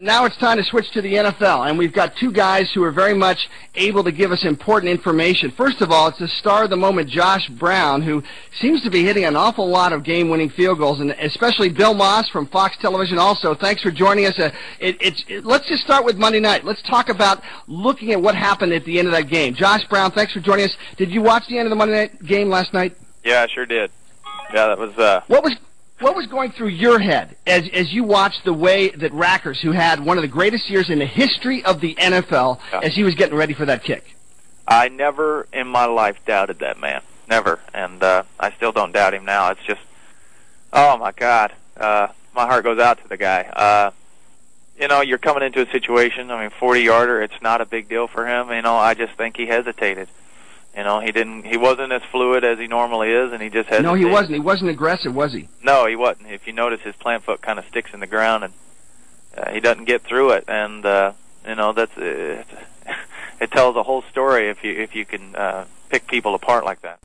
Now it's time to switch to the NFL, and we've got two guys who are very much able to give us important information. First of all, it's the star of the moment, Josh Brown, who seems to be hitting an awful lot of game-winning field goals, and especially Bill Moss from Fox Television also. Thanks for joining us. Let's just start with Monday night. Let's talk about looking at what happened at the end of that game. Josh Brown, thanks for joining us. Did you watch the end of the Monday night game last night? Yeah, I sure did. Yeah, that was... What was going through your head as you watched the way that Rackers, who had one of the greatest years in the history of the NFL, as he was getting ready for that kick? I never in my life doubted that man. Never. And I still don't doubt him now. It's just, oh, my God. My heart goes out to the guy. You're coming into a situation, 40-yarder, it's not a big deal for him. I just think he hesitated. He wasn't as fluid as he normally is, and he just hesitated. No, he wasn't. He wasn't aggressive, was he? No, he wasn't. If you notice, his plant foot kind of sticks in the ground, and he doesn't get through it. And that's it tells a whole story if you can pick people apart like that.